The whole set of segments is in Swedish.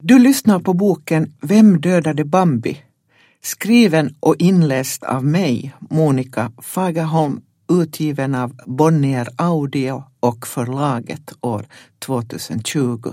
Du lyssnar på boken Vem dödade Bambi? Skriven och inläst av mig, Monica Fagerholm, utgiven av Bonnier Audio och förlaget år 2020.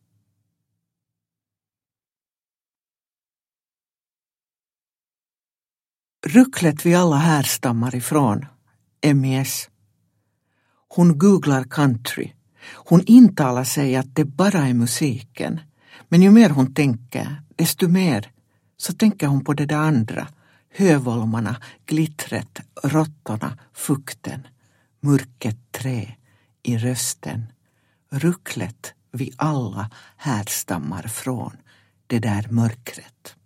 Rucklet vi alla härstammar ifrån, MES. Hon googlar country. Hon intalar sig att det bara är musiken. Men ju mer hon tänker, desto mer så tänker hon på det där andra. Hövolmarna, glittret, råttorna, fukten, mörket trä i rösten. Rucklet vi alla härstammar från, det där mörkret.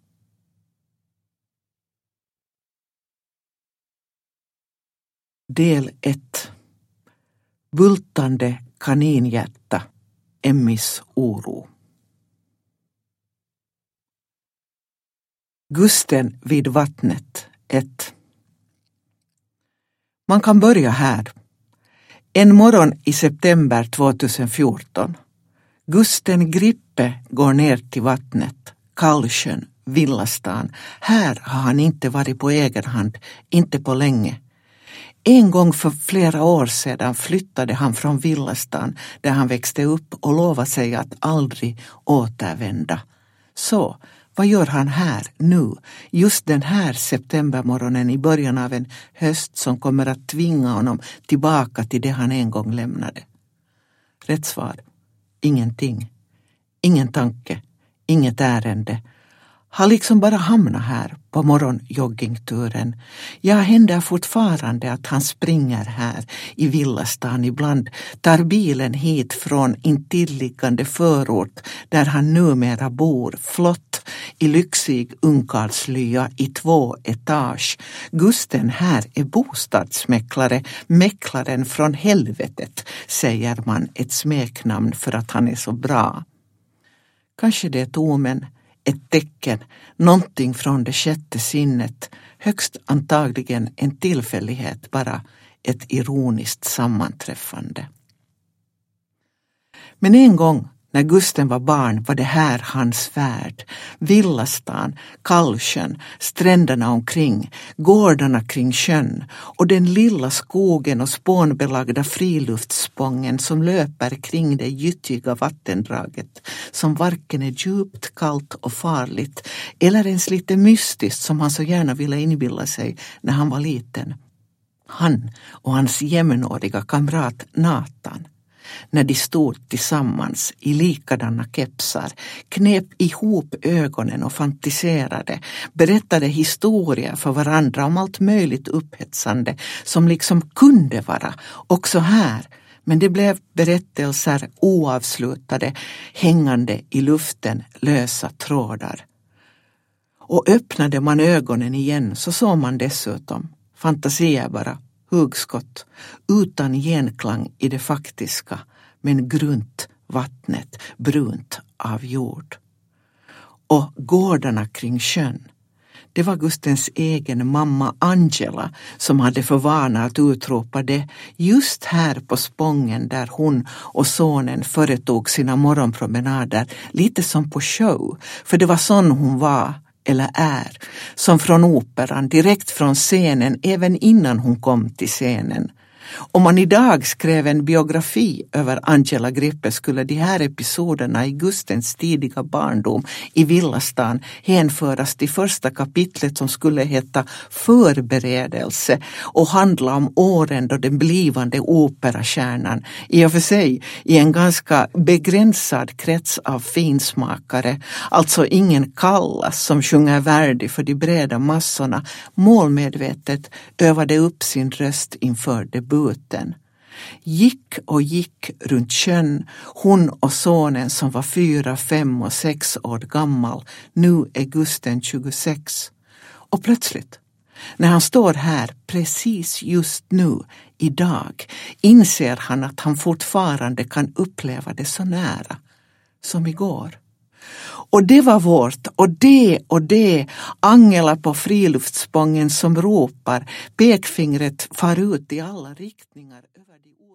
Del 1. Bultande kaninhjärta, Emmys oro. Gusten vid vattnet 1. Man kan börja här. En morgon i september 2014. Gusten Grippe går ner till vattnet, Kallsjön, Villastan. Här har han inte varit på egen hand, inte på länge. En gång för flera år sedan flyttade han från Villastan där han växte upp och lovade sig att aldrig återvända. Så, vad gör han här nu, just den här septembermorgonen i början av en höst som kommer att tvinga honom tillbaka till det han en gång lämnade? Rätt svar, ingenting. Ingen tanke, inget ärende. Har liksom bara hamnat här på morgonjoggingturen. Ja, händer fortfarande att han springer här i Villastan ibland, tar bilen hit från intilliggande förort där han numera bor, flott i lyxig ungkarlslya i 2 etage. Gusten här är bostadsmäklare, mäklaren från helvetet, säger man, ett smeknamn för att han är så bra. Kanske det är ett omen, ett tecken, någonting från det sjätte sinnet, högst antagligen en tillfällighet, bara ett ironiskt sammanträffande. Men en gång när Gusten var barn var det här hans värld. Villastan, Kallsjön, stränderna omkring, gårdarna kring sjön och den lilla skogen och spånbelagda friluftsspången som löper kring det gyttjiga vattendraget som varken är djupt, kallt och farligt eller ens lite mystiskt som han så gärna ville inbilla sig när han var liten. Han och hans jämnåriga kamrat Nathan, när de stod tillsammans i likadana kepsar, knep ihop ögonen och fantiserade, berättade historier för varandra om allt möjligt upphetsande som liksom kunde vara också här, men det blev berättelser oavslutade, hängande i luften, lösa trådar. Och öppnade man ögonen igen så såg man dessutom fantasier bara, hugskott, utan genklang i det faktiska, men grunt vattnet, brunt av jord. Och gårdarna kring sjön, det var Gustens egen mamma Angela som hade för vana att utropa det just här på Spången där hon och sonen företog sina morgonpromenader, lite som på show, för det var sån hon var, eller är, som från operan, direkt från scenen, även innan hon kom till scenen. Om man idag skrev en biografi över Angela Grippe skulle de här episoderna i Gustens tidiga barndom i Villastan hänföras till första kapitlet som skulle heta Förberedelse och handla om åren då den blivande operakärnan, i och för sig i en ganska begränsad krets av finsmakare, alltså ingen Kallas som sjunger Verdi för de breda massorna, målmedvetet övade upp sin röst inför debuten. Gick och gick runt sjön, hon och sonen som var 4, 5 och 6 år gammal. Nu är Gusten 26. Och plötsligt, när han står här precis just nu, idag, inser han att han fortfarande kan uppleva det så nära som igår. Och det var vårt, och det, Angela på friluftsspången som ropar, pekfingret far ut i alla riktningar över de